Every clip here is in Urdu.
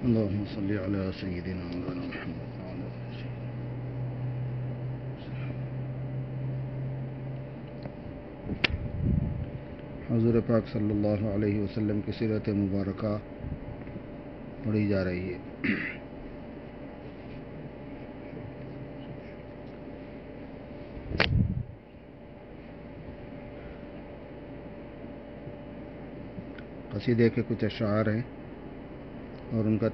اللهم صل على سيدنا مولانا محمد وعلى آل سيدنا. حضور پاک صلی اللہ علیہ وسلم کی سیرت مبارکہ پڑھی جا رہی ہے. قصیدے کے کچھ اشعار ہیں اور ان کا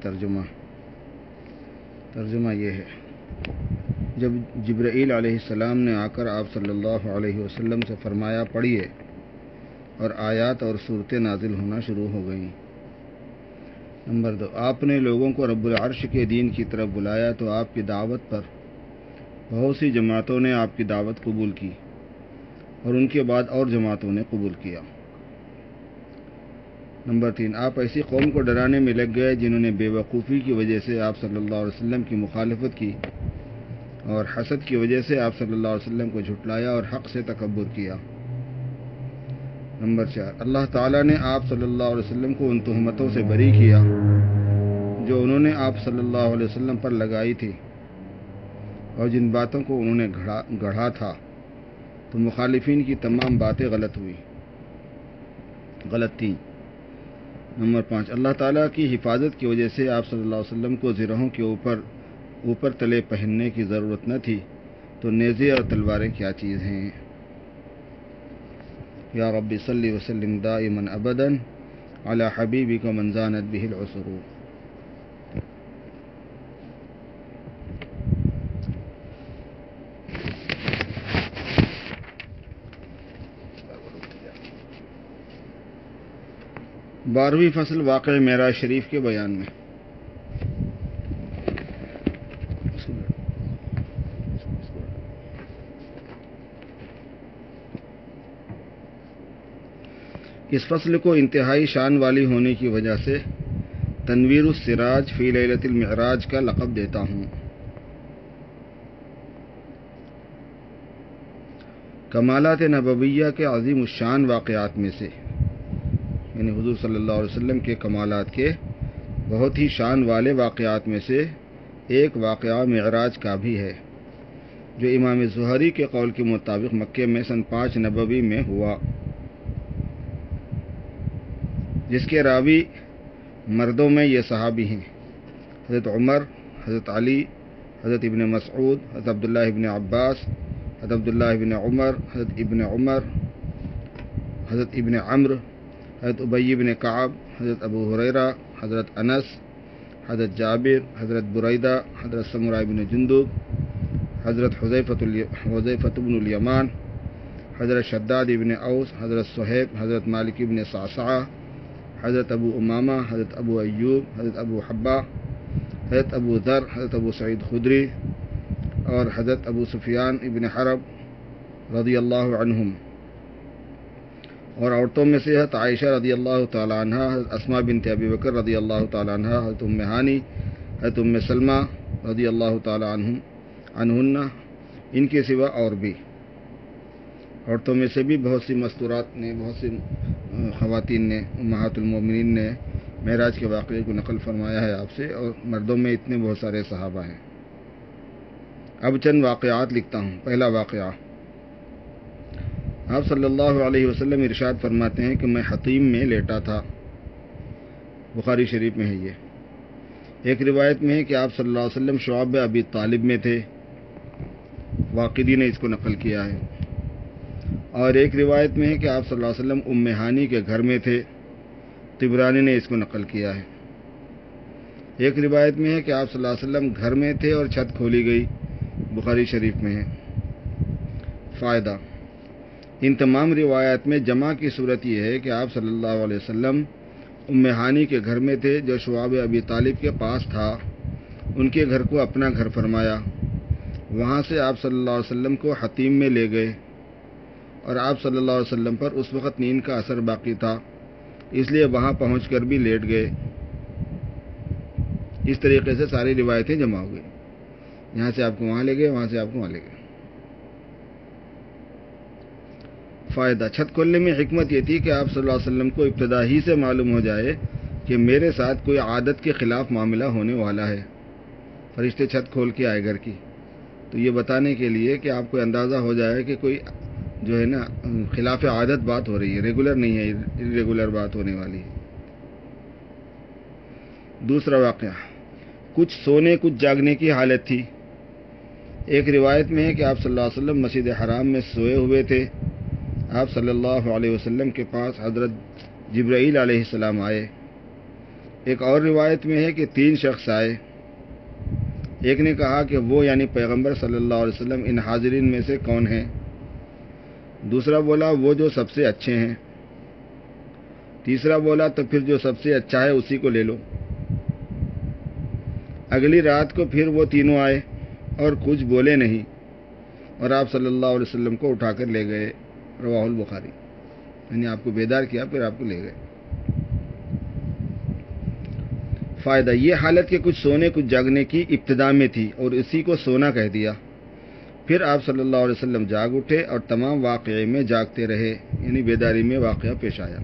ترجمہ یہ ہے. جب جبرائیل علیہ السلام نے آ کر آپ صلی اللہ علیہ وسلم سے فرمایا پڑھیے، اور آیات اور صورتیں نازل ہونا شروع ہو گئیں. نمبر 2، آپ نے لوگوں کو رب العرش کے دین کی طرف بلایا تو آپ کی دعوت پر بہت سی جماعتوں نے آپ کی دعوت قبول کی، اور ان کے بعد اور جماعتوں نے قبول کیا. نمبر 3، آپ ایسی قوم کو ڈرانے میں لگ گئے جنہوں نے بے وقوفی کی وجہ سے آپ صلی اللہ علیہ وسلم کی مخالفت کی، اور حسد کی وجہ سے آپ صلی اللہ علیہ وسلم کو جھٹلایا اور حق سے تکبر کیا. نمبر 4، اللہ تعالیٰ نے آپ صلی اللہ علیہ وسلم کو ان تہمتوں سے بری کیا جو انہوں نے آپ صلی اللہ علیہ وسلم پر لگائی تھی، اور جن باتوں کو انہوں نے گڑھا تھا تو مخالفین کی تمام باتیں غلط تھیں. نمبر 5، اللہ تعالیٰ کی حفاظت کی وجہ سے آپ صلی اللہ علیہ وسلم کو زرہوں کے اوپر تلے پہننے کی ضرورت نہ تھی، تو نیزے اور تلواریں کیا چیز ہیں. یا رب صلی وسلم دائما ابدا علی حبیبک من زانت به العصر. بارہویں فصل واقعہ معراج شریف کے بیان میں. اس فصل کو انتہائی شان والی ہونے کی وجہ سے تنویر السراج فی لیلۃ المعراج کا لقب دیتا ہوں. کمالات نبویہ کے عظیم الشان واقعات میں سے، یعنی حضور صلی اللہ علیہ وسلم کے کمالات کے بہت ہی شان والے واقعات میں سے ایک واقعہ معراج کا بھی ہے، جو امام زہری کے قول کے مطابق مکے میں سن 5 نبوی میں ہوا، جس کے راوی مردوں میں یہ صحابی ہیں: حضرت عمر، حضرت علی، حضرت ابن مسعود، حضرت عبداللہ ابن عباس، حضرت عبداللہ ابن عمر، حضرت ابن عمر، حضرت ابن عمرو، حضرت ابی بن کعب، حضرت ابو ہریرہ، حضرت انس، حضرت جابر، حضرت بریدہ، حضرت سمرہ بن جندب، حضرت حذیفہ بن الیمان، حضرت شداد بن اوس، حضرت صہیب، حضرت مالک بن صعصعہ، حضرت ابو امامہ، حضرت ابو ایوب، حضرت ابو حبہ، حضرت ابو ذر، حضرت ابو سعید خدری، اور حضرت ابو سفیان ابن حرب رضی اللہ عنہم. اور عورتوں میں سے حضرت عائشہ رضی اللہ تعالی عنہ، حضرت اسماء بنت ابی بکر رضی اللہ تعالی عنہ، حضرت ام ہانی، حضرت ام سلمہ رضی اللہ تعالی عنہن، ان کے سوا اور بھی عورتوں میں سے بھی بہت سی مستورات نے، بہت سی خواتین نے، امہات المومنین نے معراج کے واقعے کو نقل فرمایا ہے آپ سے، اور مردوں میں اتنے بہت سارے صحابہ ہیں. اب چند واقعات لکھتا ہوں. پہلا واقعہ، آپ صلی اللہ علیہ وسلم ارشاد فرماتے ہیں کہ میں حطیم میں لیٹا تھا. بخاری شریف میں ہے یہ. ایک روایت میں ہے کہ آپ صلی اللہ علیہ وسلم شعب ابی طالب میں تھے، واقدی نے اس کو نقل کیا ہے. اور ایک روایت میں ہے کہ آپ صلی اللہ علیہ وسلم ام ہانی کے گھر میں تھے، طبرانی نے اس کو نقل کیا ہے. ایک روایت میں ہے کہ آپ صلی اللہ علیہ وسلم گھر میں تھے اور چھت کھولی گئی، بخاری شریف میں ہے. فائدہ، ان تمام روایات میں جمع کی صورت یہ ہے کہ آپ صلی اللہ علیہ وسلم ام ہانی کے گھر میں تھے جو شعب ابی طالب کے پاس تھا. ان کے گھر کو اپنا گھر فرمایا. وہاں سے آپ صلی اللہ علیہ وسلم کو حطیم میں لے گئے، اور آپ صلی اللہ علیہ وسلم پر اس وقت نیند کا اثر باقی تھا، اس لیے وہاں پہنچ کر بھی لیٹ گئے. اس طریقے سے ساری روایتیں جمع ہو گئی. یہاں سے آپ کو وہاں لے گئے، وہاں سے آپ کو وہاں لے گئے. فائدہ، چھت کھولنے میں حکمت یہ تھی کہ آپ صلی اللہ علیہ وسلم کو ابتدا ہی سے معلوم ہو جائے کہ میرے ساتھ کوئی عادت کے خلاف معاملہ ہونے والا ہے، فرشتے چھت کھول کے آئے گھر کی، تو یہ بتانے کے لیے کہ آپ کو اندازہ ہو جائے کہ کوئی جو ہے نا خلاف عادت بات ہو رہی ہے، ریگولر نہیں ہے، ریگولر بات ہونے والی ہے۔ دوسرا واقعہ، کچھ سونے کچھ جاگنے کی حالت تھی۔ ایک روایت میں ہے کہ آپ صلی اللہ علیہ وسلم مسجد حرام میں سوئے ہوئے تھے، آپ صلی اللہ علیہ وسلم کے پاس حضرت جبرائیل علیہ السلام آئے۔ ایک اور روایت میں ہے کہ 3 شخص آئے، ایک نے کہا کہ وہ یعنی پیغمبر صلی اللہ علیہ وسلم ان حاضرین میں سے کون ہیں؟ دوسرا بولا وہ جو سب سے اچھے ہیں، تیسرا بولا تو پھر جو سب سے اچھا ہے اسی کو لے لو۔ اگلی رات کو پھر وہ تینوں آئے اور کچھ بولے نہیں، اور آپ صلی اللہ علیہ وسلم کو اٹھا کر لے گئے، رواہ البخاری، یعنی آپ کو بیدار کیا پھر آپ کو لے گئے۔ فائدہ، یہ حالت کہ کچھ سونے کچھ جاگنے کی ابتدا میں تھی اور اسی کو سونا کہہ دیا۔ پھر آپ صلی اللہ علیہ وسلم جاگ اٹھے اور تمام واقعے میں جاگتے رہے، یعنی بیداری میں واقعہ پیش آیا۔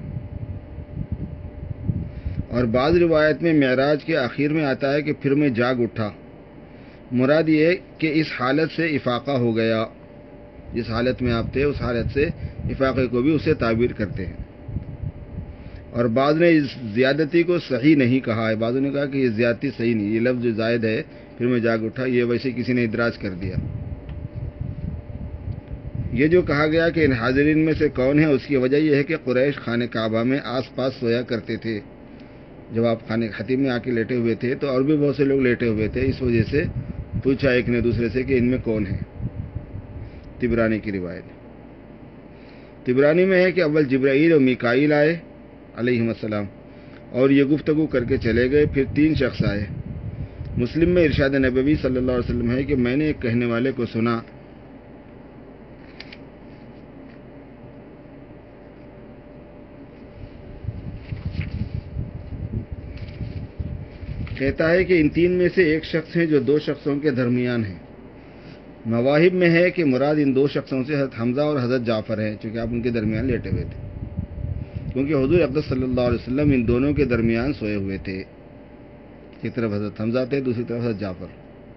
اور بعض روایت میں معراج کے آخر میں آتا ہے کہ پھر میں جاگ اٹھا، مراد یہ ہے کہ اس حالت سے افاقہ ہو گیا، جس حالت میں آپ تھے اس حالت سے افاقے کو بھی اسے تعبیر کرتے ہیں۔ اور بعض نے اس زیادتی کو صحیح نہیں کہا ہے، بعضوں نے کہا کہ یہ زیادتی صحیح نہیں، یہ لفظ جو زائد ہے پھر میں جاگ اٹھا، یہ ویسے کسی نے ادراج کر دیا۔ یہ جو کہا گیا کہ ان حاضرین میں سے کون ہے، اس کی وجہ یہ ہے کہ قریش خانہ کعبہ میں آس پاس سویا کرتے تھے۔ جب آپ خانہ خطیب میں آ کے لیٹے ہوئے تھے تو اور بھی بہت سے لوگ لیٹے ہوئے تھے، اس وجہ سے پوچھا ایک نے دوسرے سے کہ ان میں کون ہے۔ طبرانی کی روایت، طبرانی میں ہے کہ اول جبرائیل اور میکائیل آئے علیہم السلام اور یہ گفتگو کر کے چلے گئے، پھر 3 شخص آئے۔ مسلم میں ارشاد نبوی صلی اللہ علیہ وسلم ہے کہ میں نے ایک کہنے والے کو سنا، کہتا ہے کہ ان 3 میں سے ایک شخص ہیں جو 2 شخصوں کے درمیان ہیں۔ مواہب میں ہے کہ مراد ان 2 شخصوں سے حضرت حمزہ اور حضرت جعفر ہیں، چونکہ آپ ان کے درمیان لیٹے ہوئے تھے، کیونکہ حضور اقدس صلی اللہ علیہ وسلم ان دونوں کے درمیان سوئے ہوئے تھے، ایک طرف حضرت حمزہ تھے دوسری طرف حضرت جعفر۔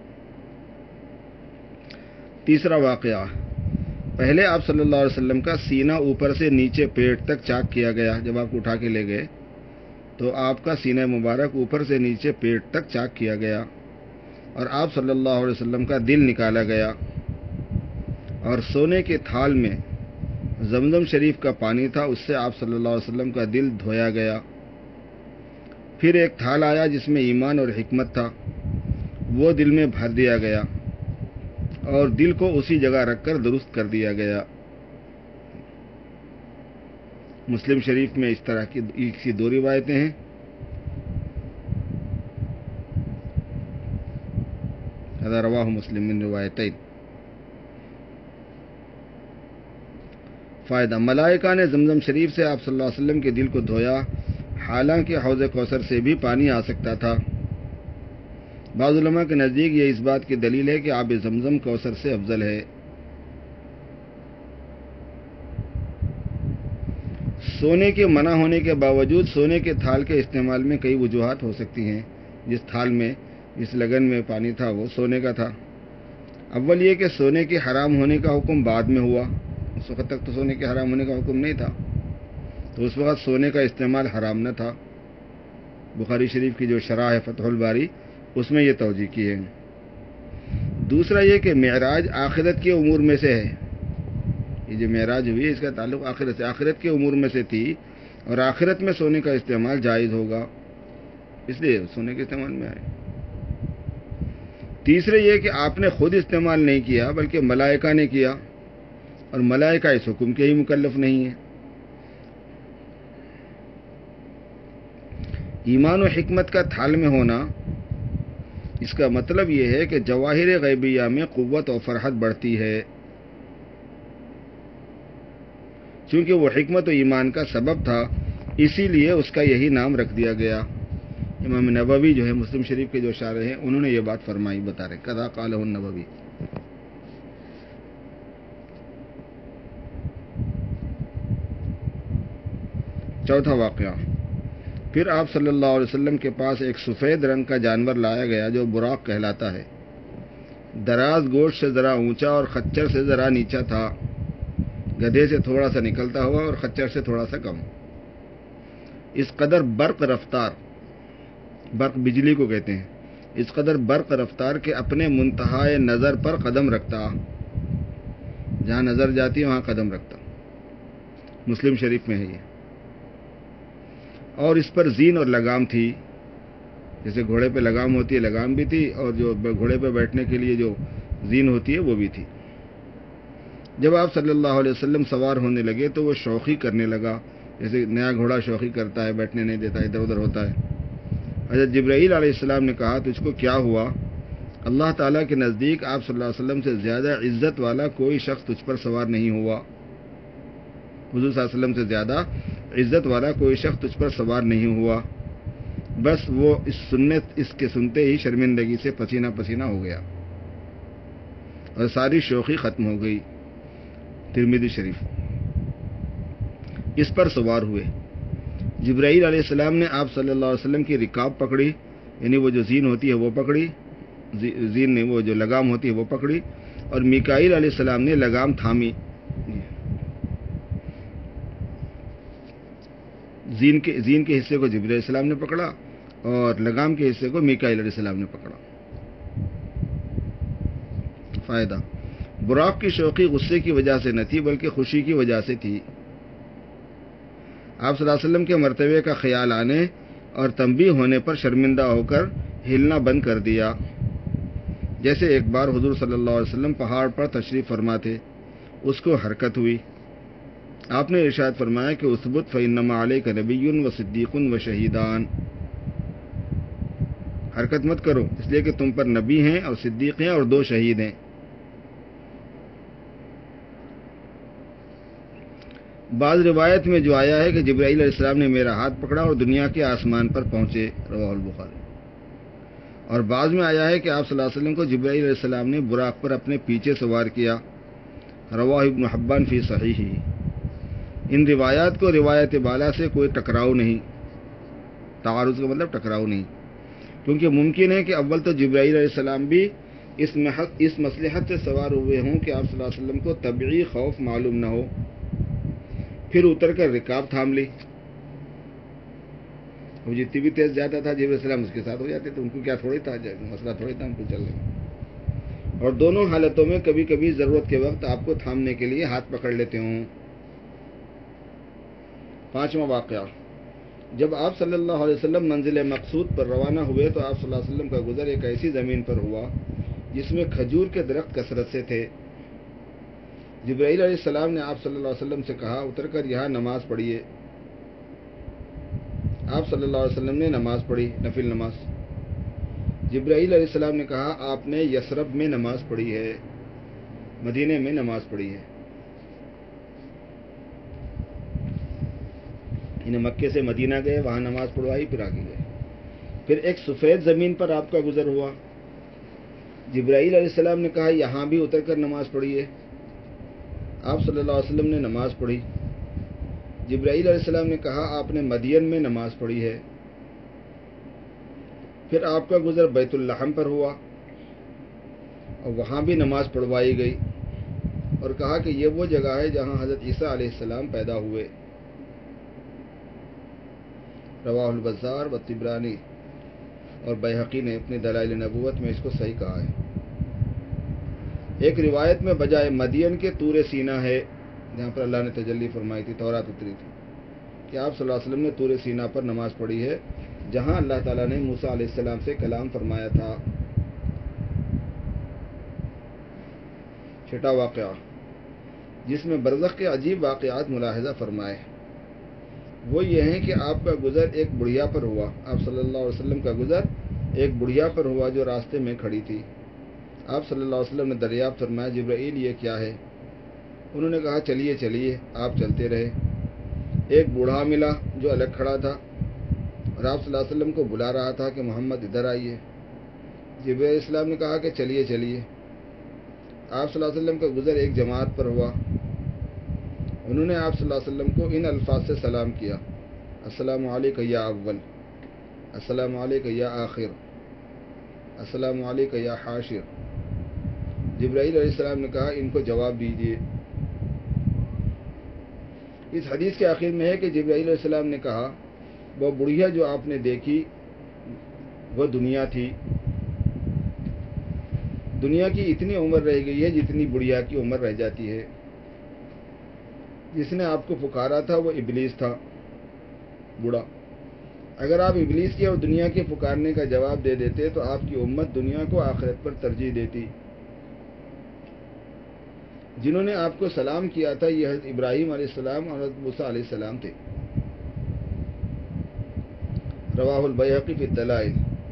تیسرا واقعہ، پہلے آپ صلی اللہ علیہ وسلم کا سینہ اوپر سے نیچے پیٹ تک چاک کیا گیا، جب آپ کو اٹھا کے لے گئے تو آپ کا سینہ مبارک اوپر سے نیچے پیٹ تک چاک کیا گیا، اور آپ صلی اللہ علیہ وسلم کا دل نکالا گیا، اور سونے کے تھال میں زمزم شریف کا پانی تھا، اس سے آپ صلی اللہ علیہ وسلم کا دل دھویا گیا۔ پھر ایک تھال آیا جس میں ایمان اور حکمت تھا، وہ دل میں بھر دیا گیا اور دل کو اسی جگہ رکھ کر درست کر دیا گیا۔ مسلم شریف میں اس طرح کی 2 روایتیں ہیں۔ هذا رواه مسلم من روایتین۔ فائدہ، ملائکہ نے زمزم شریف سے آپ صلی اللہ علیہ وسلم کے دل کو دھویا، حالانکہ حوض کوثر سے بھی پانی آ سکتا تھا۔ بعض علماء کے نزدیک یہ اس بات کی دلیل ہے کہ آب زمزم کوثر سے افضل ہے۔ سونے کے منع ہونے کے باوجود سونے کے تھال کے استعمال میں کئی وجوہات ہو سکتی ہیں۔ جس تھال میں جس لگن میں پانی تھا وہ سونے کا تھا۔ اول یہ کہ سونے کے حرام ہونے کا حکم بعد میں ہوا، اس وقت تک تو سونے کے حرام ہونے کا حکم نہیں تھا، تو اس وقت سونے کا استعمال حرام نہ تھا۔ بخاری شریف کی جو شرح ہے فتح الباری، اس میں یہ توجہ کی ہے۔ دوسرا یہ کہ معراج آخرت کے امور میں سے ہے، یہ جو معراج ہوئی ہے اس کا تعلق آخرت سے، آخرت کے امور میں سے تھی، اور آخرت میں سونے کا استعمال جائز ہوگا، اس لیے سونے کے استعمال میں آئے۔ تیسرے یہ کہ آپ نے خود استعمال نہیں کیا بلکہ ملائکہ نے کیا، اور ملائکہ اس حکم کے ہی مکلف نہیں ہیں۔ ایمان و حکمت کا تھال میں ہونا، اس کا مطلب یہ ہے کہ جواہر غیبیہ میں قوت و فرحت بڑھتی ہے، چونکہ وہ حکمت و ایمان کا سبب تھا، اسی لیے اس کا یہی نام رکھ دیا گیا۔ امام نووی جو ہے مسلم شریف کے جو شارح ہیں انہوں نے یہ بات فرمائی، بتا رہے قضا قالہ النووی۔ چوتھا واقعہ، پھر آپ صلی اللہ علیہ وسلم کے پاس ایک سفید رنگ کا جانور لایا گیا جو براق کہلاتا ہے، دراز گوشت سے ذرا اونچا اور خچر سے ذرا نیچا تھا، گدھے سے تھوڑا سا نکلتا ہوا اور خچر سے تھوڑا سا کم، اس قدر برق رفتار، برق بجلی کو کہتے ہیں، اس قدر برق رفتار کے اپنے منتہائے نظر پر قدم رکھتا، جہاں نظر جاتی ہے وہاں قدم رکھتا، مسلم شریف میں ہے یہ، اور اس پر زین اور لگام تھی، جیسے گھوڑے پہ لگام ہوتی ہے لگام بھی تھی، اور جو گھوڑے پہ بیٹھنے کے لیے جو زین ہوتی ہے وہ بھی تھی۔ جب آپ صلی اللہ علیہ وسلم سوار ہونے لگے تو وہ شوخی کرنے لگا، جیسے نیا گھوڑا شوخی کرتا ہے، بیٹھنے نہیں دیتا، ادھر ادھر ہوتا ہے۔ حضرت جبرائیل علیہ السلام نے کہا تجھ کو کیا ہوا؟ اللہ تعالیٰ کے نزدیک آپ صلی اللہ علیہ وسلم سے زیادہ عزت والا کوئی شخص تجھ پر سوار نہیں ہوا، حضور صلی اللہ علیہ وسلم سے زیادہ عزت والا کوئی شخص تجھ پر سوار نہیں ہوا۔ بس وہ اس کے سنتے ہی شرمندگی سے پسینہ پسینہ ہو گیا اور ساری شوخی ختم ہو گئی۔ ترمذی شریف۔ اس پر سوار ہوئے، جبرائیل علیہ السلام نے آپ صلی اللہ علیہ وسلم کی رکاب پکڑی، یعنی وہ جو زین ہوتی ہے وہ پکڑی، زین نے وہ جو لگام ہوتی ہے وہ پکڑی، اور میکائیل علیہ السلام نے لگام تھامی۔ زین کے حصے کو جبرائیل علیہ السلام نے پکڑا اور لگام کے حصے کو میکائیل علیہ السلام نے پکڑا۔ فائدہ: براق کی شوخی غصے کی وجہ سے نہ تھی بلکہ خوشی کی وجہ سے تھی۔ آپ صلی اللہ علیہ وسلم کے مرتبے کا خیال آنے اور تنبیہ ہونے پر شرمندہ ہو کر ہلنا بند کر دیا۔ جیسے ایک بار حضور صلی اللہ علیہ وسلم پہاڑ پر تشریف فرما تھے، اس کو حرکت ہوئی، آپ نے ارشاد فرمایا کہ اثبت فإنما علیک نبی و صدیق و شہیدان، حرکت مت کرو اس لیے کہ تم پر نبی ہیں اور صدیق ہیں اور 2 شہید ہیں۔ بعض روایت میں جو آیا ہے کہ جبرائیل علیہ السلام نے میرا ہاتھ پکڑا اور دنیا کے آسمان پر پہنچے، رواہ البخاری۔ اور بعض میں آیا ہے کہ آپ صلی اللہ علیہ وسلم کو جبرائیل علیہ السلام نے براق پر اپنے پیچھے سوار کیا، رواہ ابن حبان فی صحیحہ۔ ان روایات کو روایت بالا سے کوئی ٹکراؤ نہیں، تعارض کا مطلب ٹکراؤ نہیں، کیونکہ ممکن ہے کہ اول تو جبرائیل علیہ السلام بھی اس مصلحت سے سوار ہوئے ہوں کہ آپ صلی اللہ علیہ وسلم کو طبعی خوف معلوم نہ ہو، پھر اتر کر رکاب تھام لی۔ وہ جتنی بھی تیز جاتا تھا جبرائیل علیہ السلام اس کے ساتھ ہو جاتے تھے، ان کو کیا تھوڑی تھا، مسئلہ تھوڑی تھا ان کو چلنے۔ اور دونوں حالتوں میں کبھی کبھی ضرورت کے وقت آپ کو تھامنے کے لیے ہاتھ پکڑ لیتے ہوں۔ 5واں واقعہ: جب آپ صلی اللہ علیہ وسلم منزل مقصود پر روانہ ہوئے تو آپ صلی اللہ علیہ وسلم کا گزر ایک ایسی زمین پر ہوا جس میں کھجور کے درخت کثرت سے تھے۔ جبرائیل علیہ السلام نے آپ صلی اللہ علیہ وسلم سے کہا اتر کر یہاں نماز پڑھیے۔ آپ صلی اللہ علیہ وسلم نے نماز پڑھی، نفل نماز۔ جبرائیل علیہ السلام نے کہا آپ نے یثرب میں نماز پڑھی ہے، مدینے میں نماز پڑھی ہے، انہیں مکے سے مدینہ گئے، وہاں نماز پڑھوائی، پھر آگے گئے۔ پھر ایک سفید زمین پر آپ کا گزر ہوا، جبرائیل علیہ السلام نے کہا یہاں بھی اتر کر نماز پڑھیے۔ آپ صلی اللہ علیہ وسلم نے نماز پڑھی۔ جبرائیل علیہ السلام نے کہا آپ نے مدین میں نماز پڑھی ہے۔ پھر آپ کا گزر بیت اللحم پر ہوا اور وہاں بھی نماز پڑھوائی گئی اور کہا کہ یہ وہ جگہ ہے جہاں حضرت عیسیٰ علیہ السلام پیدا ہوئے، رواہ البزار و طبرانی، اور بیہقی نے اپنے دلائل نبوت میں اس کو صحیح کہا ہے۔ ایک روایت میں بجائے مدین کے طور سینا ہے جہاں پر اللہ نے تجلی فرمائی تھی، تورات اتری تھی، کہ آپ صلی اللہ علیہ وسلم نے طور سینا پر نماز پڑھی ہے جہاں اللہ تعالیٰ نے موسیٰ علیہ السلام سے کلام فرمایا تھا۔ 6واں واقعہ جس میں برزخ کے عجیب واقعات ملاحظہ فرمائے وہ یہ ہیں کہ آپ کا گزر ایک بڑھیا پر ہوا، آپ صلی اللہ علیہ وسلم کا گزر ایک بڑھیا پر ہوا جو راستے میں کھڑی تھی۔ آپ صلی اللہ علیہ وسلم نے دریافت فرمایا جبرائیل یہ کیا ہے؟ انہوں نے کہا چلیے چلیے، آپ چلتے رہے۔ ایک بوڑھا ملا جو الگ کھڑا تھا اور آپ صلی اللہ علیہ وسلم کو بلا رہا تھا کہ محمد ادھر آئیے۔ جبرائیل علیہ السلام نے کہا کہ چلیے چلیے۔ آپ صلی اللہ علیہ وسلم کا گزر ایک جماعت پر ہوا، انہوں نے آپ صلی اللہ علیہ وسلم کو ان الفاظ سے سلام کیا، السلام علیکم یا اول، السلام علیکم یا آخر، السلام علیکم یا حاشر۔ جبرائیل علیہ السلام نے کہا ان کو جواب دیجیے۔ اس حدیث کے آخر میں ہے کہ جبرائیل علیہ السلام نے کہا وہ بڑھیا جو آپ نے دیکھی وہ دنیا تھی، دنیا کی اتنی عمر رہ گئی ہے جتنی بڑھیا کی عمر رہ جاتی ہے۔ جس نے آپ کو پکارا تھا وہ ابلیس تھا، بوڑھا۔ اگر آپ ابلیس کی اور دنیا کے پکارنے کا جواب دے دیتے تو آپ کی امت دنیا کو آخرت پر ترجیح دیتی۔ جنہوں نے آپ کو سلام کیا تھا یہ حضرت ابراہیم علیہ السلام اور حضرت موسیٰ علیہ السلام تھے۔ رواہ البیہقی فی الدلائل۔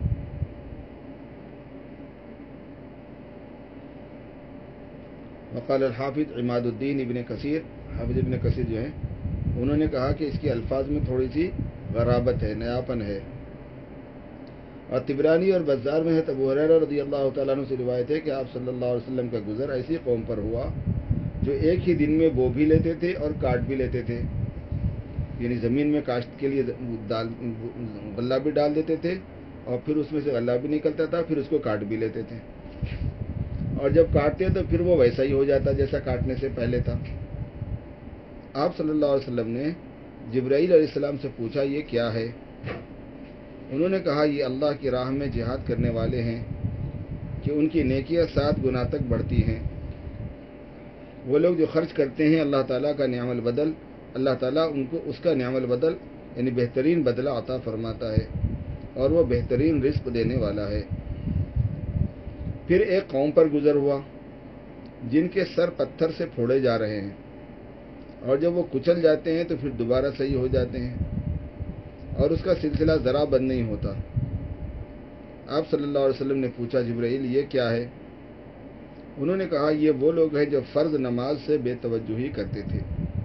وقال الحافظ عماد الدین ابن کثیر، حافظ ابن کثیر جو ہیں انہوں نے کہا کہ اس کے الفاظ میں تھوڑی سی غرابت ہے، نیاپن ہے۔ اور طبرانی اور بزار میں ہے ابو ہریرہ رضی اللہ تعالیٰ عنہ سے روایت ہے کہ آپ صلی اللہ علیہ وسلم کا گزر ایسی قوم پر ہوا جو ایک ہی دن میں بو بھی لیتے تھے اور کاٹ بھی لیتے تھے، یعنی زمین میں کاشت کے لیے غلہ بھی ڈال دیتے تھے اور پھر اس میں سے غلہ بھی نکلتا تھا، پھر اس کو کاٹ بھی لیتے تھے، اور جب کاٹتے تو پھر وہ ویسا ہی ہو جاتا جیسا کاٹنے سے پہلے تھا۔ آپ صلی اللہ علیہ وسلم نے جبرائیل علیہ السلام سے پوچھا یہ کیا ہے؟ انہوں نے کہا یہ اللہ کی راہ میں جہاد کرنے والے ہیں کہ ان کی نیکیاں 7 گنا تک بڑھتی ہیں۔ وہ لوگ جو خرچ کرتے ہیں اللہ تعالیٰ کا نعم البدل، اللہ تعالیٰ ان کو اس کا نعم البدل یعنی بہترین بدلہ عطا فرماتا ہے اور وہ بہترین رزق دینے والا ہے۔ پھر ایک قوم پر گزر ہوا جن کے سر پتھر سے پھوڑے جا رہے ہیں، اور جب وہ کچل جاتے ہیں تو پھر دوبارہ صحیح ہو جاتے ہیں اور اس کا سلسلہ ذرا بند نہیں ہوتا۔ آپ صلی اللہ علیہ وسلم نے پوچھا جبرائیل یہ کیا ہے؟ انہوں نے کہا یہ وہ لوگ ہیں جو فرض نماز سے بے توجہی کرتے تھے۔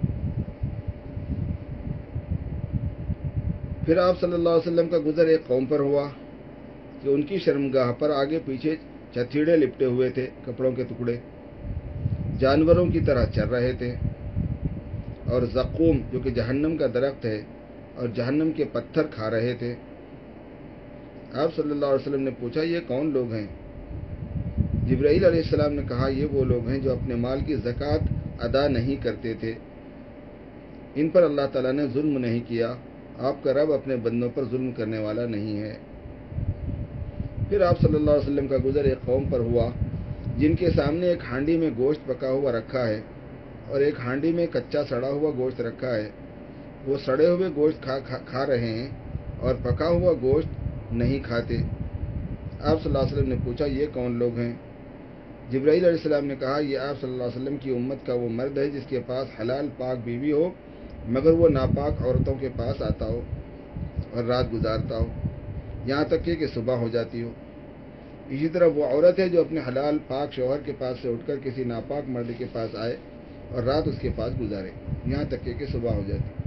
پھر آپ صلی اللہ علیہ وسلم کا گزر ایک قوم پر ہوا کہ ان کی شرمگاہ پر آگے پیچھے چتھیڑے لپٹے ہوئے تھے، کپڑوں کے ٹکڑے، جانوروں کی طرح چر رہے تھے، اور زقوم جو کہ جہنم کا درخت ہے اور جہنم کے پتھر کھا رہے تھے۔ آپ صلی اللہ علیہ وسلم نے پوچھا یہ کون لوگ ہیں؟ جبرائیل علیہ السلام نے کہا یہ وہ لوگ ہیں جو اپنے مال کی زکوٰۃ ادا نہیں کرتے تھے، ان پر اللہ تعالیٰ نے ظلم نہیں کیا، آپ کا رب اپنے بندوں پر ظلم کرنے والا نہیں ہے۔ پھر آپ صلی اللہ علیہ وسلم کا گزر ایک قوم پر ہوا جن کے سامنے ایک ہانڈی میں گوشت پکا ہوا رکھا ہے اور ایک ہانڈی میں کچا سڑا ہوا گوشت رکھا ہے، وہ سڑے ہوئے گوشت کھا رہے ہیں اور پکا ہوا گوشت نہیں کھاتے۔ آپ صلی اللہ علیہ وسلم نے پوچھا یہ کون لوگ ہیں؟ جبرائیل علیہ السلام نے کہا یہ آپ صلی اللہ علیہ وسلم کی امت کا وہ مرد ہے جس کے پاس حلال پاک بیوی ہو مگر وہ ناپاک عورتوں کے پاس آتا ہو اور رات گزارتا ہو یہاں تک کہ صبح ہو جاتی ہو۔ اسی طرح وہ عورت ہے جو اپنے حلال پاک شوہر کے پاس سے اٹھ کر کسی ناپاک مرد کے پاس آئے اور رات اس کے پاس گزارے یہاں تک کہ صبح ہو جاتی۔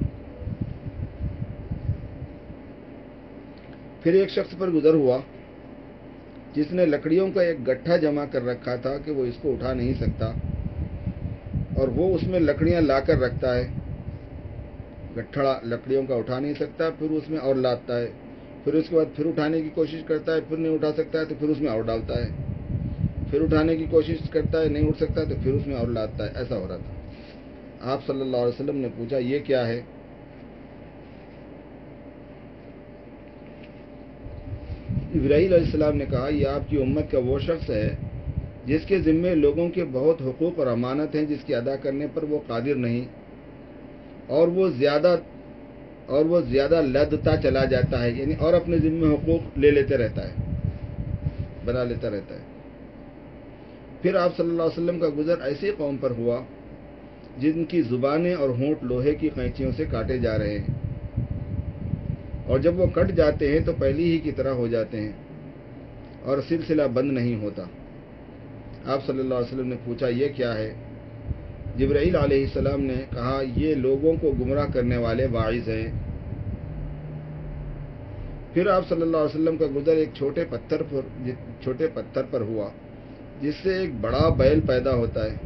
پھر ایک شخص پر گزر ہوا جس نے لکڑیوں کا ایک گٹھا جمع کر رکھا تھا کہ وہ اس کو اٹھا نہیں سکتا، اور وہ اس میں لکڑیاں لا کر رکھتا ہے، گٹھڑا لکڑیوں کا اٹھا نہیں سکتا، پھر اس میں اور لاتا ہے، پھر اس کے بعد پھر اٹھانے کی کوشش کرتا ہے، پھر نہیں اٹھا سکتا ہے تو پھر اس میں اور ڈالتا ہے، پھر اٹھانے کی کوشش کرتا ہے نہیں اٹھ سکتا تو پھر اس میں اور لاتا ہے، ایسا ہو رہا تھا۔ آپ صلی اللہ علیہ وسلم نے پوچھا یہ کیا ہے؟ جبرائیل علیہ السلام نے کہا یہ آپ کی امت کا وہ شخص ہے جس کے ذمے لوگوں کے بہت حقوق اور امانت ہیں جس کے ادا کرنے پر وہ قادر نہیں، اور وہ زیادہ لدتا چلا جاتا ہے، یعنی اور اپنے ذمے حقوق لے لیتے رہتا ہے، بنا لیتا رہتا ہے۔ پھر آپ صلی اللہ علیہ وسلم کا گزر ایسی قوم پر ہوا جن کی زبانیں اور ہونٹ لوہے کی قینچیوں سے کاٹے جا رہے ہیں، اور جب وہ کٹ جاتے ہیں تو پہلی ہی کی طرح ہو جاتے ہیں اور سلسلہ بند نہیں ہوتا۔ آپ صلی اللہ علیہ وسلم نے پوچھا یہ کیا ہے؟ جبرائیل علیہ السلام نے کہا یہ لوگوں کو گمراہ کرنے والے واعظ ہیں۔ پھر آپ صلی اللہ علیہ وسلم کا گزر ایک چھوٹے پتھر پر ہوا جس سے ایک بڑا بیل پیدا ہوتا ہے،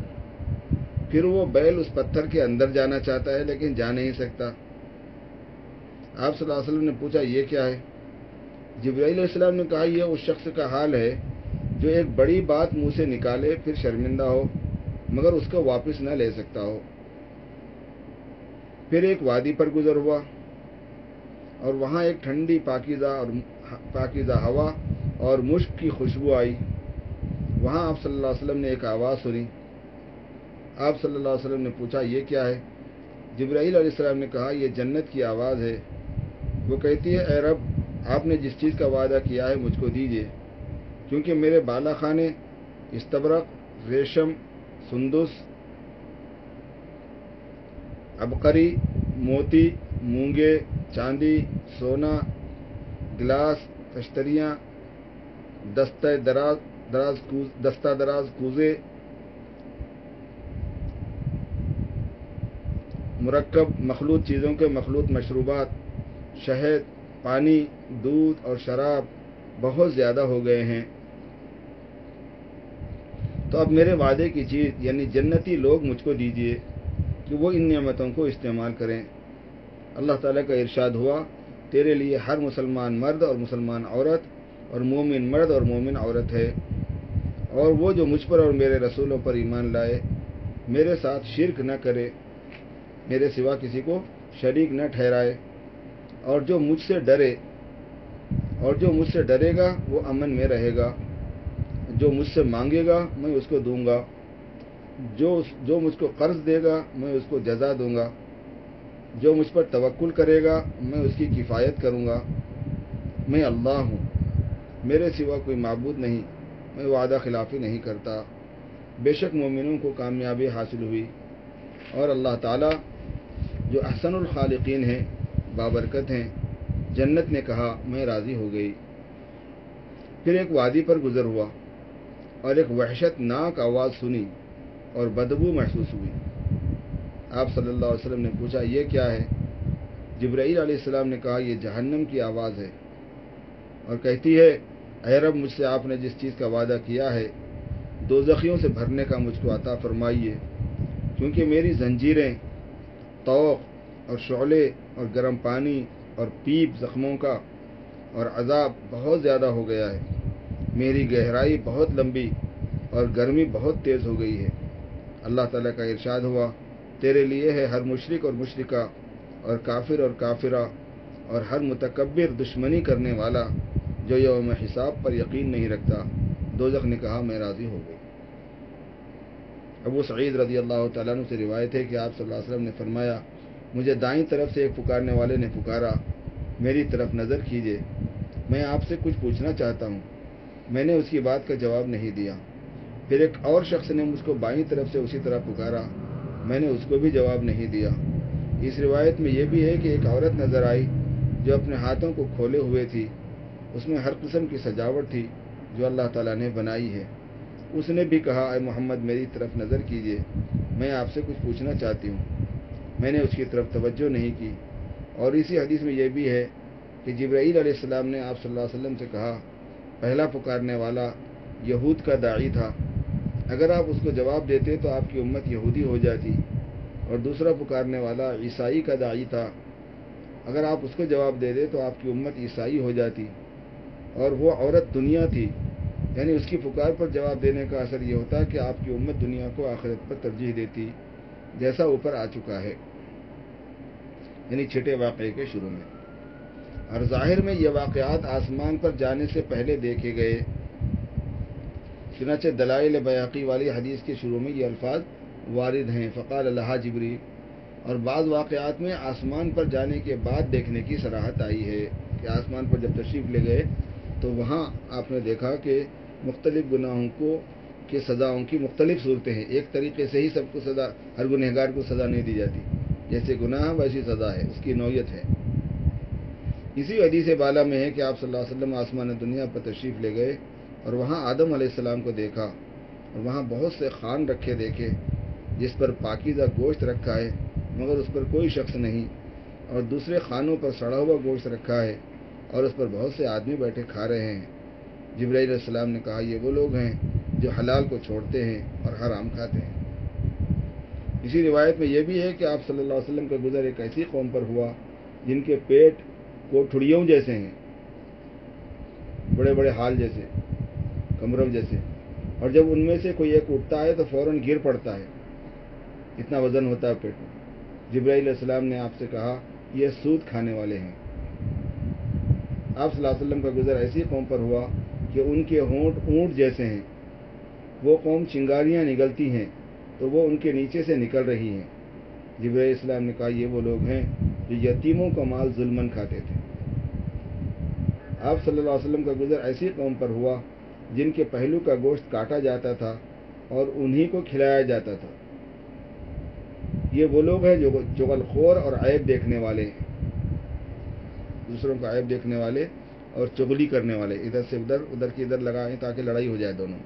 پھر وہ بیل اس پتھر کے اندر جانا چاہتا ہے لیکن جا نہیں سکتا۔ آپ صلی اللہ علیہ وسلم نے پوچھا یہ کیا ہے؟ جبرائیل علیہ السلام نے کہا یہ اس شخص کا حال ہے جو ایک بڑی بات منہ سے نکالے پھر شرمندہ ہو مگر اس کو واپس نہ لے سکتا ہو۔ پھر ایک وادی پر گزر ہوا اور وہاں ایک ٹھنڈی پاکیزہ ہوا اور مشک کی خوشبو آئی۔ وہاں آپ صلی اللہ علیہ وسلم نے ایک آواز سنی۔ آپ صلی اللہ علیہ وسلم نے پوچھا یہ کیا ہے؟ جبرائیل علیہ السلام نے کہا یہ جنت کی آواز ہے، وہ کہتی ہے اے رب، آپ نے جس چیز کا وعدہ کیا ہے مجھ کو دیجیے، کیونکہ میرے بالا خانے استبرق، ریشم، سندس، عبقری، موتی، مونگے، چاندی، سونا، گلاس، تشتریاں، دستہ دراز کوزے، مرکب مخلوط چیزوں کے مخلوط مشروبات، شہد، پانی، دودھ اور شراب بہت زیادہ ہو گئے ہیں۔ تو اب میرے وعدے کی چیز یعنی جنتی لوگ مجھ کو دیجیے کہ وہ ان نعمتوں کو استعمال کریں۔ اللہ تعالیٰ کا ارشاد ہوا تیرے لیے ہر مسلمان مرد اور مسلمان عورت اور مومن مرد اور مومن عورت ہے، اور وہ جو مجھ پر اور میرے رسولوں پر ایمان لائے، میرے ساتھ شرک نہ کرے، میرے سوا کسی کو شریک نہ ٹھہرائے، اور جو مجھ سے ڈرے گا وہ امن میں رہے گا، جو مجھ سے مانگے گا میں اس کو دوں گا، جو مجھ کو قرض دے گا میں اس کو جزا دوں گا، جو مجھ پر توکل کرے گا میں اس کی کفایت کروں گا۔ میں اللہ ہوں، میرے سوا کوئی معبود نہیں، میں وعدہ خلافی نہیں کرتا۔ بے شک مومنوں کو کامیابی حاصل ہوئی، اور اللہ تعالیٰ جو احسن الخالقین ہیں، بابرکت ہیں، جنت نے کہا میں راضی ہو گئی۔ پھر ایک وادی پر گزر ہوا اور ایک وحشت ناک آواز سنی اور بدبو محسوس ہوئی۔ آپ صلی اللہ علیہ وسلم نے پوچھا یہ کیا ہے؟ جبرائیل علیہ السلام نے کہا یہ جہنم کی آواز ہے، اور کہتی ہے اے رب، مجھ سے آپ نے جس چیز کا وعدہ کیا ہے دوزخیوں سے بھرنے کا مجھ کو عطا فرمائیے، کیونکہ میری زنجیریں، طوق اور شعلے اور گرم پانی اور پیپ زخموں کا اور عذاب بہت زیادہ ہو گیا ہے، میری گہرائی بہت لمبی اور گرمی بہت تیز ہو گئی ہے۔ اللہ تعالیٰ کا ارشاد ہوا تیرے لیے ہے ہر مشرک اور مشرکہ اور کافر اور کافرہ اور ہر متکبر دشمنی کرنے والا جو یوم حساب پر یقین نہیں رکھتا۔ دوزخ نے کہا میں راضی ہو گئی۔ ابو سعید رضی اللہ تعالیٰ عنہ سے روایت ہے کہ آپ صلی اللہ علیہ وسلم نے فرمایا مجھے دائیں طرف سے ایک پکارنے والے نے پکارا، میری طرف نظر کیجیے، میں آپ سے کچھ پوچھنا چاہتا ہوں۔ میں نے اس کی بات کا جواب نہیں دیا۔ پھر ایک اور شخص نے مجھ کو بائیں طرف سے اسی طرح پکارا، میں نے اس کو بھی جواب نہیں دیا۔ اس روایت میں یہ بھی ہے کہ ایک عورت نظر آئی جو اپنے ہاتھوں کو کھولے ہوئے تھی، اس میں ہر قسم کی سجاوٹ تھی جو اللہ تعالیٰ نے بنائی ہے۔ اس نے بھی کہا اے محمد میری طرف نظر کیجیے، میں آپ سے کچھ پوچھنا چاہتی ہوں۔ میں نے اس کی طرف توجہ نہیں کی۔ اور اسی حدیث میں یہ بھی ہے کہ جبرائیل علیہ السلام نے آپ صلی اللہ علیہ وسلم سے کہا پہلا پکارنے والا یہود کا داعی تھا، اگر آپ اس کو جواب دیتے تو آپ کی امت یہودی ہو جاتی، اور دوسرا پکارنے والا عیسائی کا داعی تھا، اگر آپ اس کو جواب دے دے تو آپ کی امت عیسائی ہو جاتی، اور وہ عورت دنیا تھی، یعنی اس کی پکار پر جواب دینے کا اثر یہ ہوتا کہ آپ کی امت دنیا کو آخرت پر ترجیح دیتی، جیسا اوپر آ چکا ہے، یعنی چھٹے واقعے کے شروع میں۔ اور ظاہر میں یہ واقعات آسمان پر جانے سے پہلے دیکھے گئے، چنانچہ دلائل بیہقی والی حدیث کے شروع میں یہ الفاظ وارد ہیں، فقال لہا جبریل، اور بعض واقعات میں آسمان پر جانے کے بعد دیکھنے کی صراحت آئی ہے کہ آسمان پر جب تشریف لے گئے تو وہاں آپ نے دیکھا کہ مختلف گناہوں کی سزاؤں کی مختلف صورتیں ہیں، ایک طریقے سے ہی سب کو سزا، ہر گنہگار کو سزا نہیں دی جاتی، جیسے گناہ ویسی سزا ہے، اس کی نوعیت ہے۔ اسی حدیث بالا میں ہے کہ آپ صلی اللہ علیہ وسلم آسمان دنیا پر تشریف لے گئے اور وہاں آدم علیہ السلام کو دیکھا، اور وہاں بہت سے خوان رکھے دیکھے جس پر پاکیزہ گوشت رکھا ہے مگر اس پر کوئی شخص نہیں، اور دوسرے خوانوں پر سڑا ہوا گوشت رکھا ہے اور اس پر بہت سے آدمی بیٹھے کھا رہے ہیں۔ جبرائیل علیہ السلام نے کہا یہ وہ لوگ ہیں جو حلال کو چھوڑتے ہیں اور حرام کھاتے ہیں۔ اسی روایت میں یہ بھی ہے کہ آپ صلی اللہ علیہ وسلم کا گزر ایک ایسی قوم پر ہوا جن کے پیٹ कोठड़ियों जैसे हैं, बड़े बड़े हाल जैसे, कमरों जैसे, और जब उनमें से कोई एक उठता है तो फौरन गिर पड़ता है, इतना वजन होता है पेट में। जिब्राइल अलैहिस्सलाम ने आपसे कहा ये सूद खाने वाले हैं। आप सल्लल्लाहु अलैहि वसल्लम का गुजर ऐसी कौम पर हुआ कि उनके होंठ ऊंट जैसे हैं। वो कौम चिंगारियां निकलती हैं तो वो उनके नीचे से निकल रही हैं। जिब्राइल अलैहिस्सलाम ने कहा ये वो लोग हैं जो यतीमों का माल जुल्मन खाते थे। आप सल्लल्लाहु अलैहि वसल्लम का गुजर ऐसी कौम पर हुआ जिनके पहलू का गोश्त काटा जाता था और उन्हीं को खिलाया जाता था। ये वो लोग हैं जो चुगलखोर और ऐब देखने वाले हैं, दूसरों का ऐब देखने वाले और चुगली करने वाले, इधर से उधर, उधर की इधर लगाएं ताकि लड़ाई हो जाए दोनों।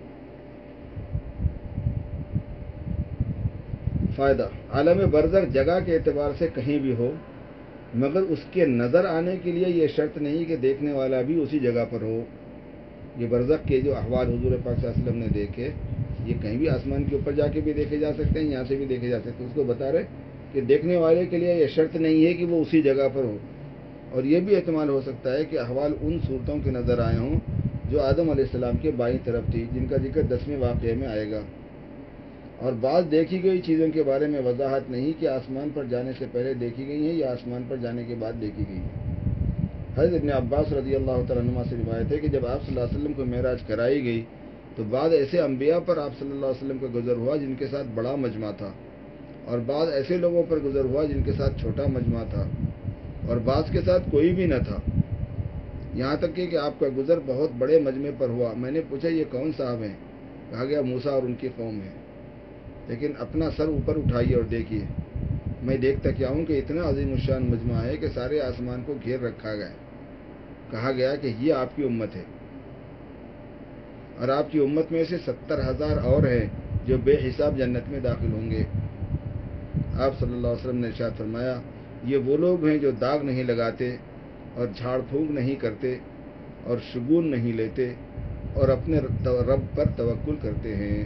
फ़ायदा, आलम बरज़ख जगह के एतबार से कहीं भी हो, मगर उसके नज़र आने के लिए ये शर्त नहीं कि देखने वाला भी उसी जगह पर हो। ये बरज़ख के जो अहवाल हुज़ूर पाक सल्लल्लाहु अलैहि वसल्लम ने देखे, ये कहीं भी आसमान के ऊपर जाके भी देखे जा सकते हैं, यहाँ से भी देखे जा सकते हैं। उसको बता रहे कि देखने वाले के लिए ये शर्त नहीं है कि वो उसी जगह पर हो। और ये भी एहतमाल हो सकता है कि अहवाल उन सूरतों के नज़र आए हों जो आदम अलैहिस्सलाम के बाईं तरफ थी, जिनका जिक्र 10वें वाक़ये में आएगा। और बाद देखी गई चीज़ों के बारे में वजाहत नहीं कि आसमान पर जाने से पहले देखी गई हैं या आसमान पर जाने के बाद देखी गई हैं। हज़रत इब्न अब्बास रज़ियल्लाहु तआला अन्हुमा से रिवायत है कि जब आप सल्लल्लाहु अलैहि वसल्लम को मेराज कराई गई तो बाद ऐसे अंबिया पर आप सल्लल्लाहु अलैहि वसल्लम का गुजर हुआ जिनके साथ बड़ा मजमा था, और बाद ऐसे लोगों पर गुजर हुआ जिनके साथ छोटा मजमा था, और बाज़ के साथ कोई भी न था। यहाँ तक कि आपका गुजर बहुत बड़े मजमे पर हुआ। मैंने पूछा ये कौन साहब हैं? कहा गया मूसा और उनकी कौम है। लेकिन अपना सर ऊपर उठाइए और देखिए, मैं देखता क्या हूँ कि इतना अज़ीमुश्शान मजमा है कि सारे आसमान को घेर रखा गया। कहा गया कि ये आपकी उम्मत है, और आपकी उम्मत में से 70,000 और हैं जो बेहिसाब जन्नत में दाखिल होंगे। आप सल्लल्लाहु अलैहि वसल्लम ने इरशाद फरमाया ये वो लोग हैं जो दाग नहीं लगाते और झाड़ फूंक नहीं करते और शुगुन नहीं लेते और अपने रब पर तवक्कुल करते हैं,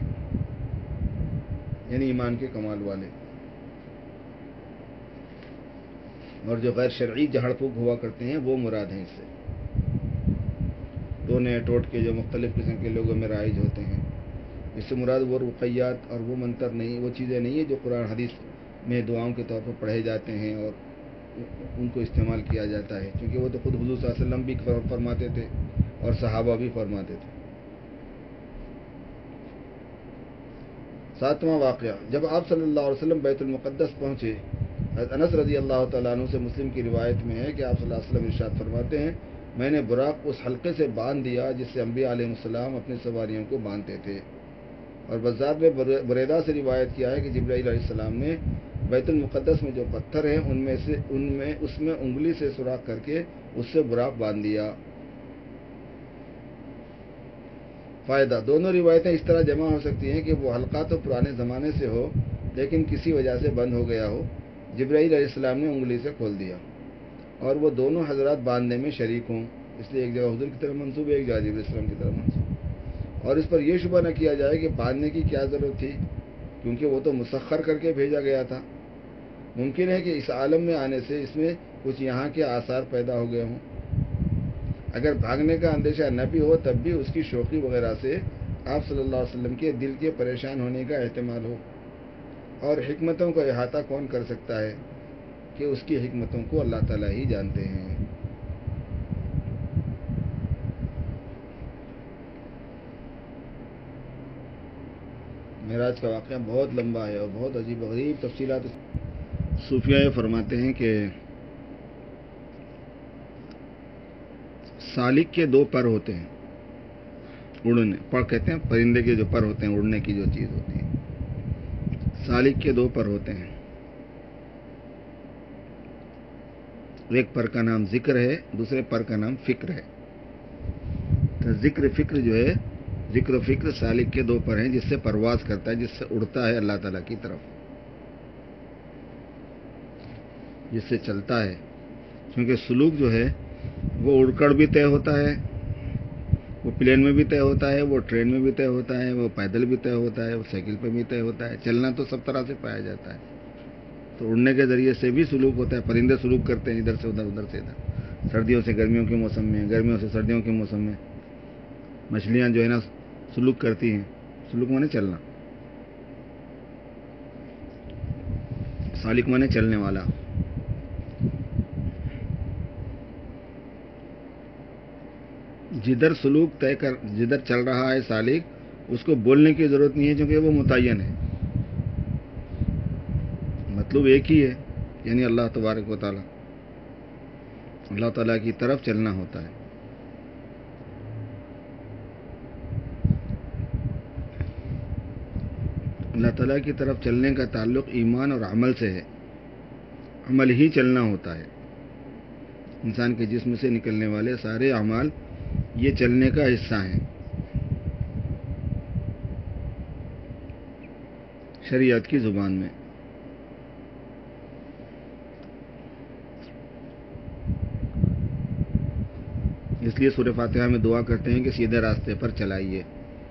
यानी ईमान के कमाल वाले। और जो गैर शरई झाड़ फूंक हुआ करते हैं वो मुराद हैं इससे। टोने टोट के जो मुख्तलिफ़ किस्म के लोगों में राइज होते हैं, इससे मुराद वो रुक़ैयात और वो मंतर नहीं, वो चीज़ें नहीं है जो कुरान हदीस में दुआओं के तौर पर पढ़े जाते हैं और उनको इस्तेमाल किया जाता है, क्योंकि वो तो खुद हुज़ूर सल्लल्लाहु अलैहि वसल्लम भी फरमाते थे और सहाबा भी फरमाते थे। 7वां वाक़या, जब आप सल्लल्लाहु अलैहि वसल्लम बैतुल मुक़द्दस पहुँचे, अनस रज़ियल्लाहु तआला अन्हु से मुस्लिम की रिवायत में है कि आप सल्लल्लाहु अलैहि वसल्लम इरशाद फरमाते हैं मैंने बुराक उस हल्के से बांध दिया जिससे अंबिया अलैहिस्सलाम अपनी सवारियों को बांधते थे। और बज़ार में बुरैदा से रिवायत किया है कि जिब्राइल अलैहिस्सलाम ने बैतुल मुक़द्दस में जो पत्थर हैं उसमें उंगली से सुराख करके उससे बुराक बांध दिया। फ़ायदा, दोनों रिवायतें इस तरह जमा हो सकती हैं कि वो हल्का तो पुराने ज़माने से हो लेकिन किसी वजह से बंद हो गया हो, जिब्राइल अलैहिस्सलाम ने उंगली से खोल दिया और वो दोनों हजरात बांधने में शरीक हों, इसलिए एक जगह हुज़ूर की तरफ मंसूब है, एक जगह जिब्राइल अलैहिस्सलाम की तरफ मंसूब। और इस पर यह शुबा न किया जाए कि बांधने की क्या ज़रूरत थी, क्योंकि वो तो मुसख्खर करके भेजा गया था। मुमकिन है कि इस आलम में आने से इसमें कुछ यहाँ के आसार पैदा हो गए हों। अगर भागने का अंदेशा न भी हो तब भी उसकी शौक़ी वगैरह से आप सल्लल्लाहु अलैहि वसल्लम के दिल के परेशान होने का एहतमाल हो। और हिकमतों का अहाता कौन कर सकता है कि उसकी हिकमतों को अल्लाह ताला ही जानते हैं। मेराज का वाक़या बहुत लंबा है और बहुत अजीब गरीब तफसीलात। सूफिया ये फरमाते हैं कि सालिक के दो पर होते हैं, उड़ने पर कहते हैं, परिंदे के जो पर होते हैं, उड़ने की जो चीज़ होती है, सालिक के दो पर होते हैं। एक पर का नाम जिक्र है, दूसरे पर का नाम फिक्र है। तो जिक्र फिक्र जो है, जिक्र फिक्र सालिक के दो पर हैं जिससे परवाज़ करता है, जिससे उड़ता है अल्लाह ताला की तरफ, जिससे चलता है। क्योंकि सुलूक जो है वो उड़कर भी तय होता है, वो प्लेन में भी तय होता है, वो ट्रेन में भी तय होता है, वो पैदल भी तय होता है, वो साइकिल पे भी तय होता है। चलना तो सब तरह से पाया जाता है। तो उड़ने के ज़रिए से भी सुलूक होता है। परिंदे सुलूक करते हैं इधर से उधर, उधर से इधर। سردیوں سے گرمیوں کے موسم میں، گرمیوں سے سردیوں کے موسم میں مچھلیاں جو ہے نا سلوک کرتی ہیں. سلوک مانے چلنا، سالک مانے چلنے والا. جدھر سلوک طے کر، جدھر چل رہا ہے سالک، اس کو بولنے کی ضرورت نہیں ہے کیونکہ وہ متعین ہے. مطلب ایک ہی ہے، یعنی اللہ تبارک و تعالی، اللہ تعالیٰ کی طرف چلنا ہوتا ہے. اللہ تعالیٰ کی طرف چلنے کا تعلق ایمان اور عمل سے ہے. عمل ہی چلنا ہوتا ہے. انسان کے جسم سے نکلنے والے سارے اعمال یہ چلنے کا حصہ ہیں شریعت کی زبان میں. اس لیے سورہ فاتحہ میں دعا کرتے ہیں کہ سیدھے راستے پر چلائیے.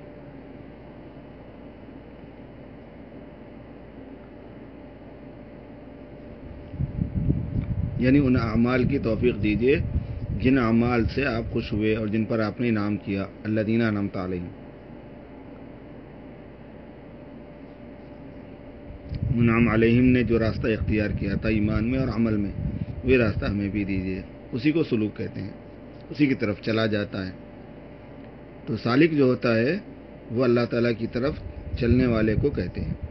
یعنی ان اعمال کی توفیق دیجیے جن اعمال سے آپ خوش ہوئے اور جن پر آپ نے انعام کیا. الذین انعمت علیہم، انعام علیہم نے جو راستہ اختیار کیا تھا ایمان میں اور عمل میں، وہ راستہ ہمیں بھی دیجیے. اسی کو سلوک کہتے ہیں، اسی کی طرف چلا جاتا ہے. تو سالک جو ہوتا ہے وہ اللہ تعالیٰ کی طرف چلنے والے کو کہتے ہیں.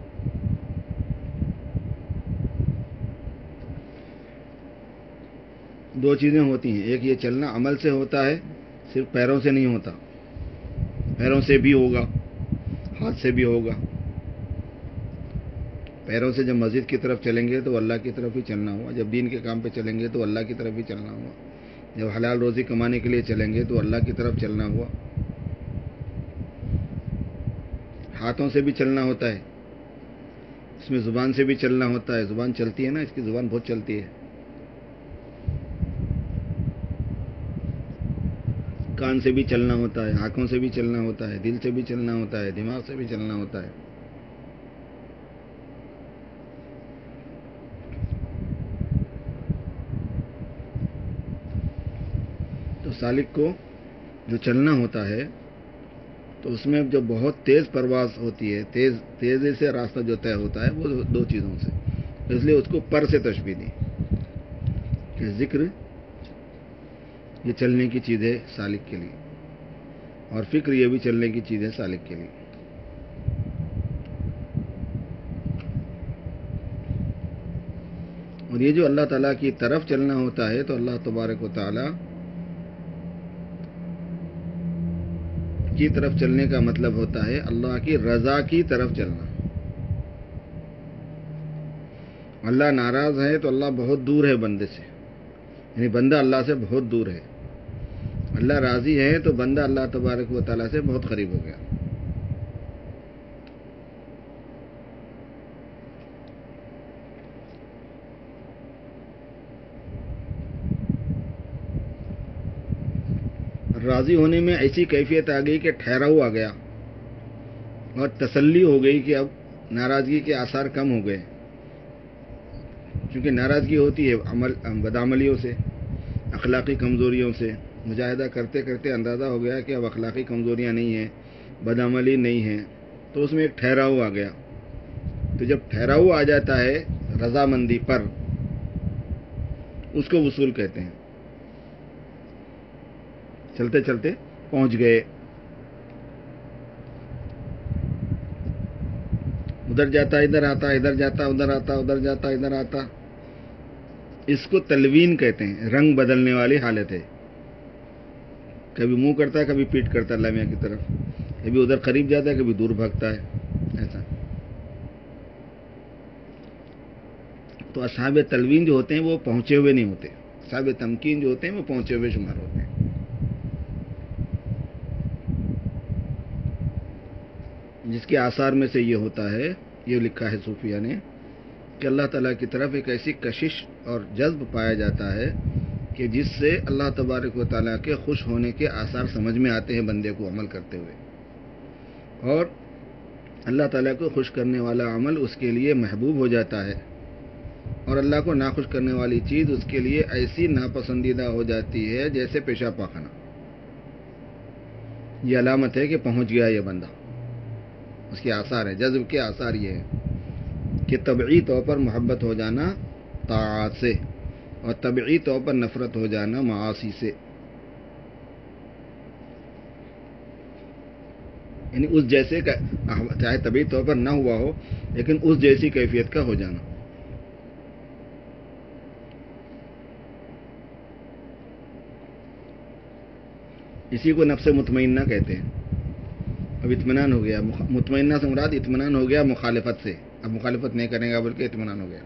دو چیزیں ہوتی ہیں، ایک یہ چلنا عمل سے ہوتا ہے، صرف پیروں سے نہیں ہوتا، پیروں سے بھی ہوگا، ہاتھ سے بھی ہوگا. پیروں سے جب مسجد کی طرف چلیں گے تو اللہ کی طرف ہی چلنا ہوا، جب دین کے کام پہ چلیں گے تو اللہ کی طرف ہی چلنا ہوا، جب حلال روزی کمانے کے لیے چلیں گے تو اللہ کی طرف چلنا ہوا. ہاتھوں سے بھی چلنا ہوتا ہے، اس میں زبان سے بھی چلنا ہوتا ہے. زبان چلتی ہے نا، اس کی زبان بہت چلتی ہے. کان سے بھی چلنا ہوتا ہے، آنکھوں سے بھی چلنا ہوتا ہے، دل سے بھی چلنا ہوتا ہے، دماغ سے بھی چلنا ہوتا ہے. تو سالک کو جو چلنا ہوتا ہے تو اس میں جو بہت تیز پرواز ہوتی ہے، تیزی سے راستہ جو طے ہوتا ہے وہ دو چیزوں سے، اس لیے اس کو پر سے تشبیہ دی کہ ذکر یہ چلنے کی چیز ہے سالک کے لیے، اور فکر یہ بھی چلنے کی چیز ہے سالک کے لیے. اور یہ جو اللہ تعالیٰ کی طرف چلنا ہوتا ہے تو اللہ تبارک و تعالیٰ کی طرف چلنے کا مطلب ہوتا ہے اللہ کی رضا کی طرف چلنا. اللہ ناراض ہے تو اللہ بہت دور ہے بندے سے، یعنی بندہ اللہ سے بہت دور ہے. اللہ راضی ہے تو بندہ اللہ تبارک و تعالیٰ سے بہت قریب ہو گیا. راضی ہونے میں ایسی کیفیت آ گئی کہ ٹھہراؤ آ گیا اور تسلی ہو گئی کہ اب ناراضگی کے آثار کم ہو گئے. کیونکہ ناراضگی ہوتی ہے بدعملیوں سے، اخلاقی کمزوریوں سے. مجاہدہ کرتے کرتے اندازہ ہو گیا کہ اب اخلاقی کمزوریاں نہیں ہیں، بدعملی نہیں ہے، تو اس میں ایک ٹھہراؤ آ گیا. تو جب ٹھہراؤ آ جاتا ہے رضامندی پر، اس کو وصول کہتے ہیں. چلتے چلتے پہنچ گئے، ادھر جاتا ادھر آتا، ادھر جاتا ادھر آتا، ادھر جاتا ادھر آتا. اس کو تلوین کہتے ہیں، رنگ بدلنے والی حالت ہے. کبھی منہ کرتا ہے، کبھی پیٹ کرتا ہے اللہ میاں کی طرف، کبھی ادھر قریب جاتا ہے، کبھی دور بھاگتا ہے. ایسا. تو اصحاب تلوین جو ہوتے ہیں وہ پہنچے ہوئے نہیں ہوتے، اصحاب تمکین جو ہوتے ہیں وہ پہنچے ہوئے شمار ہوتے ہیں. جس کے آثار میں سے یہ ہوتا ہے، یہ لکھا ہے صوفیہ نے، کہ اللہ تعالیٰ کی طرف ایک ایسی کشش اور جذب پایا جاتا ہے کہ جس سے اللہ تبارک و تعالیٰ کے خوش ہونے کے آثار سمجھ میں آتے ہیں بندے کو عمل کرتے ہوئے، اور اللہ تعالیٰ کو خوش کرنے والا عمل اس کے لیے محبوب ہو جاتا ہے. اور اللہ کو ناخوش کرنے والی چیز اس کے لیے ایسی ناپسندیدہ ہو جاتی ہے جیسے پیشاب پاخانہ. یہ علامت ہے کہ پہنچ گیا یہ بندہ. اس کے آثار ہیں، جذب کے آثار یہ ہیں کہ طبعی طور پر محبت ہو جانا طاعات سے اور طبعی طور پر نفرت ہو جانا معاصی سے. یعنی اس جیسے کا، چاہے طبعی طور پر نہ ہوا ہو لیکن اس جیسی کیفیت کا ہو جانا. اسی کو نفس مطمئنہ کہتے ہیں. اب اطمینان ہو گیا، مطمئنہ سے مراد اطمینان ہو گیا مخالفت سے. اب مخالفت نہیں کرے گا بلکہ اطمینان ہو گیا.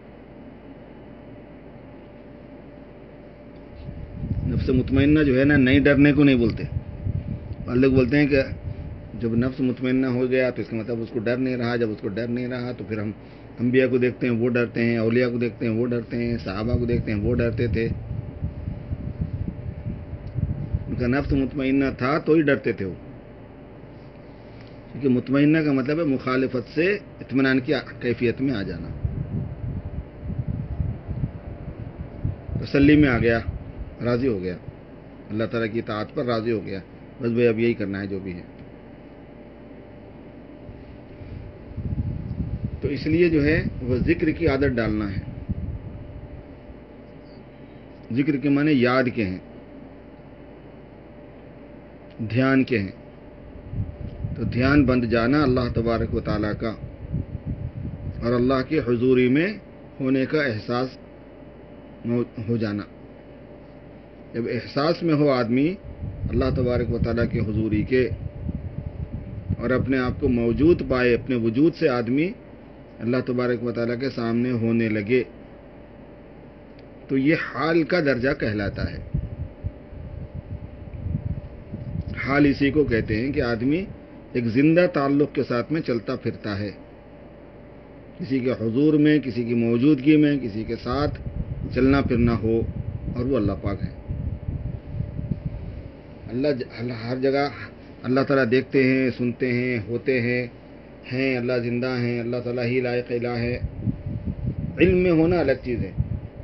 نفس مطمئنہ جو ہے نا، نہیں ڈرنے کو نہیں بولتے. اور لوگ بولتے ہیں کہ جب نفس مطمئنہ ہو گیا تو اس کا مطلب اس کو ڈر نہیں رہا. جب اس کو ڈر نہیں رہا تو پھر ہم انبیاء کو دیکھتے ہیں وہ ڈرتے ہیں، اولیاء کو دیکھتے ہیں وہ ڈرتے ہیں، صحابہ کو دیکھتے ہیں وہ ڈرتے تھے. ان کا نفس مطمئنہ تھا تو ہی ڈرتے تھے وہ. کیونکہ مطمئنہ کا مطلب ہے مخالفت سے اطمینان کی کیفیت میں آ جانا. تسلی میں آ گیا، راضی ہو گیا، اللہ تعالیٰ کی اطاعت پر راضی ہو گیا. بس بھائی اب یہی کرنا ہے جو بھی ہے. تو اس لیے جو ہے وہ ذکر کی عادت ڈالنا ہے. ذکر کے معنی یاد کے ہیں، دھیان کے ہیں. تو دھیان بند جانا اللہ تبارک و تعالیٰ کا اور اللہ کی حضوری میں ہونے کا احساس ہو جانا. جب احساس میں ہو آدمی اللہ تبارک و تعالیٰ کی حضوری کے اور اپنے آپ کو موجود پائے، اپنے وجود سے آدمی اللہ تبارک و تعالیٰ کے سامنے ہونے لگے، تو یہ حال کا درجہ کہلاتا ہے. حال اسی کو کہتے ہیں کہ آدمی ایک زندہ تعلق کے ساتھ میں چلتا پھرتا ہے. کسی کے حضور میں، کسی کی موجودگی میں، کسی کے ساتھ چلنا پھرنا ہو، اور وہ اللہ پاک ہے. اللہ ہر جگہ اللہ تعالیٰ دیکھتے ہیں، سنتے ہیں، ہوتے ہیں. اللہ زندہ ہیں، اللہ تعالیٰ ہی لائق الہ ہے. علم میں ہونا الگ چیز ہے،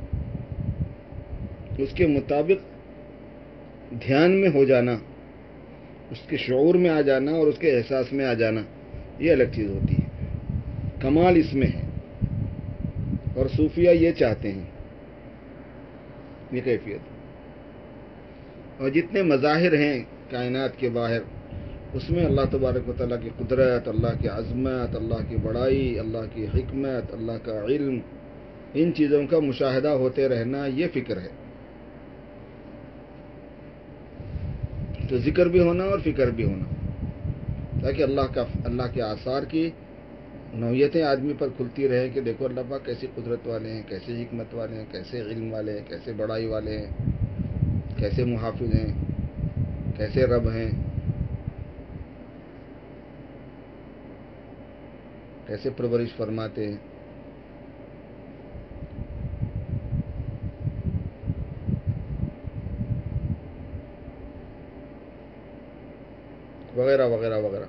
اس کے مطابق دھیان میں ہو جانا، اس کے شعور میں آ جانا اور اس کے احساس میں آ جانا، یہ الگ چیز ہوتی ہے. کمال اس میں ہے، اور صوفیہ یہ چاہتے ہیں، یہ کیفیت. اور جتنے مظاہر ہیں کائنات کے باہر، اس میں اللہ تبارک و تعالیٰ کی قدرت، اللہ کی عظمت، اللہ کی بڑائی، اللہ کی حکمت، اللہ کا علم، ان چیزوں کا مشاہدہ ہوتے رہنا، یہ فکر ہے. تو ذکر بھی ہونا اور فکر بھی ہونا، تاکہ اللہ کے آثار کی نوعیتیں آدمی پر کھلتی رہے کہ دیکھو اللہ پاک کیسی قدرت والے ہیں، کیسے حکمت والے ہیں، کیسے علم والے ہیں، کیسے بڑائی والے ہیں، کیسے محافظ ہیں، کیسے رب ہیں، کیسے پرورش فرماتے ہیں. وغیرہ وغیرہ وغیرہ.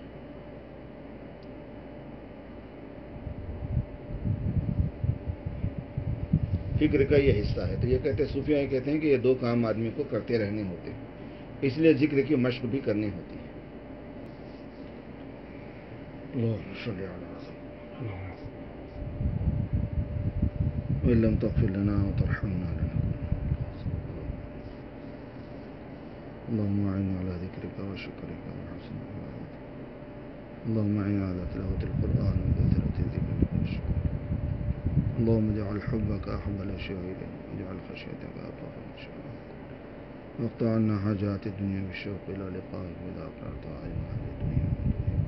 فکر کا یہ حصہ ہے. تو یہ کہتے ہیں، صوفیہ یہ کہتے ہیں کہ یہ دو کام آدمی کو کرتے رہنے ہوتے ہیں، اس لیے ذکر کی مشق بھی کرنی ہوتی ہے. اللہم صلی علی وَإِن لَّمْ تَغْفِرْ لَنَا وَتَرْحَمْنَا اللهم أعنا على ذكرك وشكرك وحسن عبادتك. اللهم أعنا على تلاوة القرآن وكثرة ذكرك وشكرك. اللهم اجعل حبك أحب الأشياء إليك، واجعل خشيتك أطهر الأشياء، واقطع عنا حاجات الدنيا بالشوق إلى لقائك وإذا أقررت أعيننا في الدنيا من دنيا.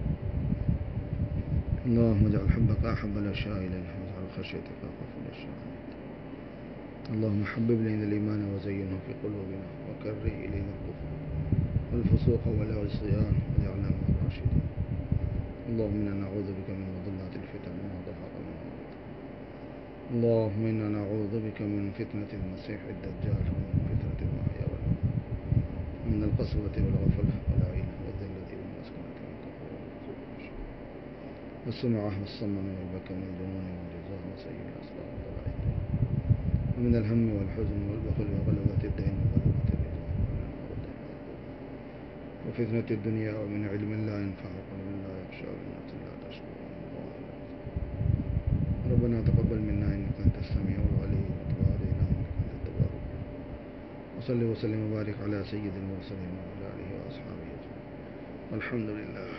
اللهم اجعل حبك أحب الأشياء إليك، واجعل خشيتك أخف الأشياء. اللهم حبب إلينا الإيمان وزينه في قلوبنا وكره إلينا الكفر والفسوق والعصيان واجعلنا من الراشدين. اللهم إنا نعوذ بك من ظلمات الفتن وما ظهر منها. اللهم إنا نعوذ بك من فتنة المسيح الدجال ومن فتنة المحيا والممات ومن القسوة والغفلة والعين والذلة والمسكنة والكفر والفسوق والعصيان. والسمعة والصمم والبكم والجنون والجزاء وسيء الأسلام والضلائل ومن الهم والحزن والبخل وغلبة الدين وغلبة الرجال وفتنة الدنيا ومن علم لا ينفع وقلب لا يخشى ومن نفس لا تشكو ربنا تقبل منا إنك أنت السميع العليم وتب علينا إنك أنت التواب وصل وسلم وبارك على سيد المرسلين وعلى آله وأصحابه أجمعين والحمد لله.